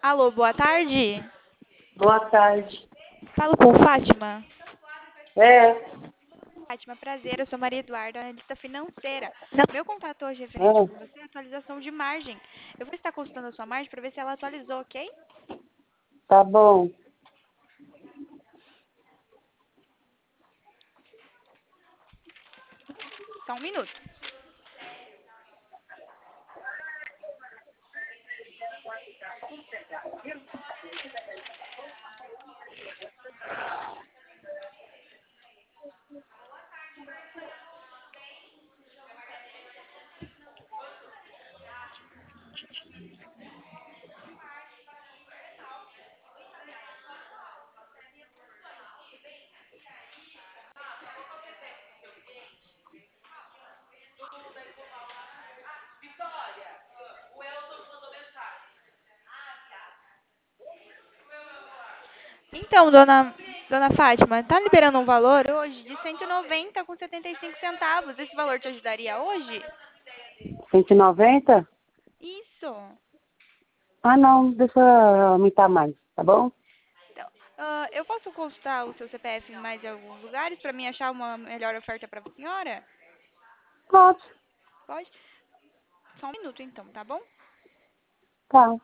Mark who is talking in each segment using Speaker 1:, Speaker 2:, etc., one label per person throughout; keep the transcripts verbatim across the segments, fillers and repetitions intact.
Speaker 1: Alô, boa tarde.
Speaker 2: Boa tarde.
Speaker 1: Falo com Fátima.
Speaker 2: É,
Speaker 1: Fátima, prazer. Eu sou Maria Eduarda, analista financeira. Meu contato hoje referente com
Speaker 2: é,
Speaker 1: você é atualização de margem. Eu vou estar consultando a sua margem para ver se ela atualizou, ok?
Speaker 2: tá bom.
Speaker 1: Só um minuto. Então, dona, dona Fátima, tá liberando um valor hoje de cento e noventa com setenta e cinco centavos. Esse valor te ajudaria hoje?
Speaker 2: cento e noventa?
Speaker 1: Isso.
Speaker 2: Ah, não, deixa eu aumentar mais, tá bom?
Speaker 1: Então, ah, eu posso consultar o seu C P F em mais alguns lugares para mim achar uma melhor oferta para a senhora?
Speaker 2: Pode,
Speaker 1: Pode? Só um minuto, então, tá bom?
Speaker 2: tá.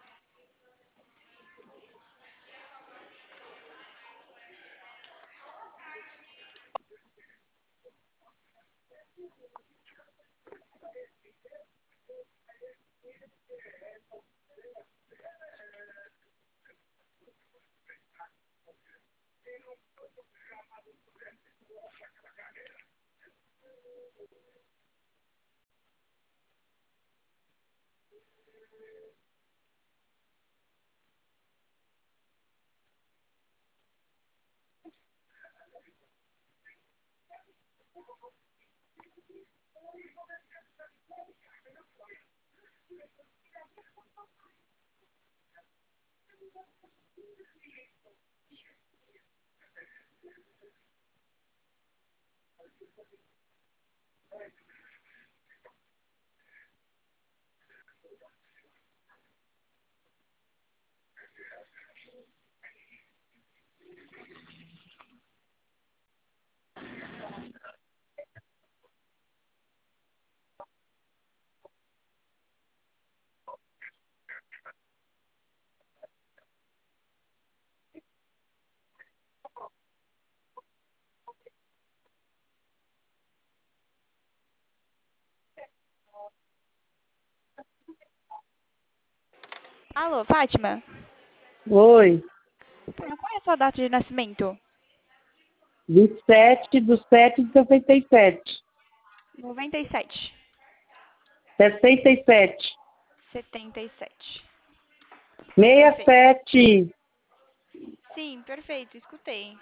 Speaker 1: Alô, Fátima?
Speaker 2: Oi,
Speaker 1: Tá, qual é a sua data de nascimento?
Speaker 2: vinte e sete do sete de sessenta e sete.
Speaker 1: noventa e sete.
Speaker 2: sessenta e sete.
Speaker 1: setenta e sete. Perfeito.
Speaker 2: sessenta e sete.
Speaker 1: Sim, perfeito, escutei.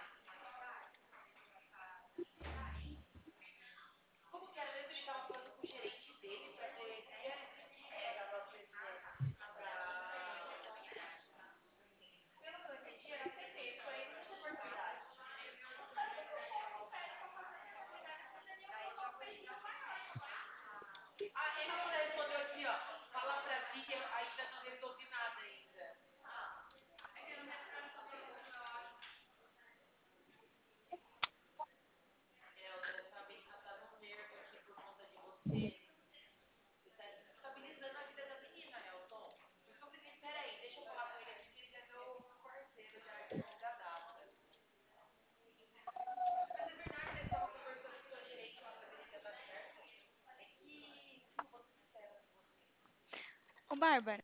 Speaker 1: Ô, Bárbara.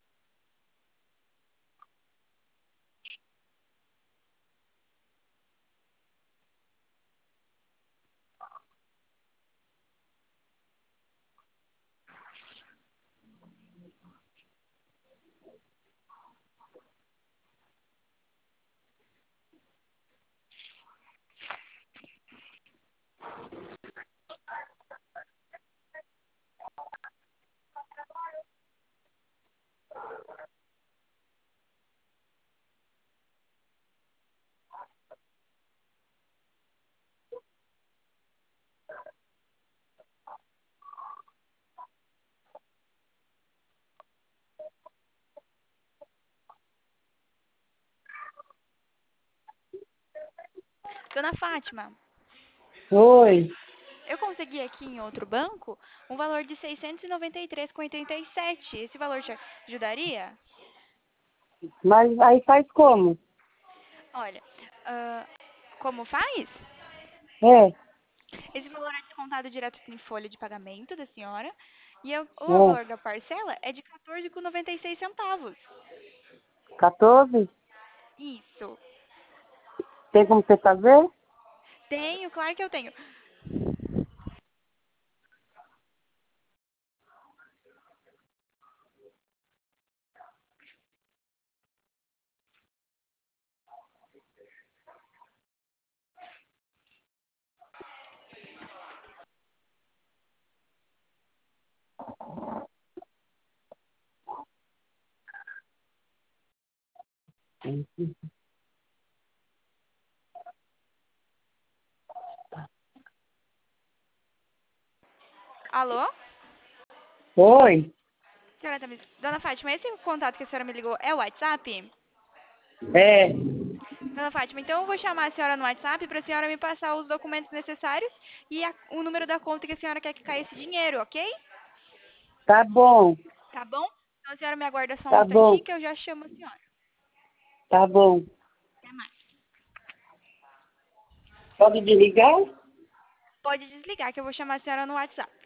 Speaker 1: Dona Fátima,
Speaker 2: Oi.
Speaker 1: eu consegui aqui em outro banco um valor de seiscentos e noventa e três reais com oitenta e sete centavos. Esse valor te ajudaria?
Speaker 2: Mas aí faz como?
Speaker 1: Olha, ah, como faz?
Speaker 2: É,
Speaker 1: Esse valor é descontado direto em folha de pagamento da senhora e eu- o
Speaker 2: é.
Speaker 1: valor da parcela é de quatorze reais com noventa e seis centavos.
Speaker 2: quatorze?
Speaker 1: Isso.
Speaker 2: Tem como você fazer?
Speaker 1: Tenho, claro que eu tenho. Alô?
Speaker 2: Oi.
Speaker 1: Senhora tá me- Dona Fátima, esse contato que a senhora me ligou é o WhatsApp?
Speaker 2: É,
Speaker 1: Dona Fátima, então eu vou chamar a senhora no WhatsApp para a senhora me passar os documentos necessários e a- o número da conta que a senhora quer que caia esse dinheiro, ok?
Speaker 2: tá bom,
Speaker 1: Tá bom? Então a senhora me aguarda só um
Speaker 2: tá bom,
Speaker 1: instantinho que eu já chamo a senhora.
Speaker 2: tá bom.
Speaker 1: Até mais.
Speaker 2: Pode desligar?
Speaker 1: Pode desligar que eu vou chamar a senhora no WhatsApp.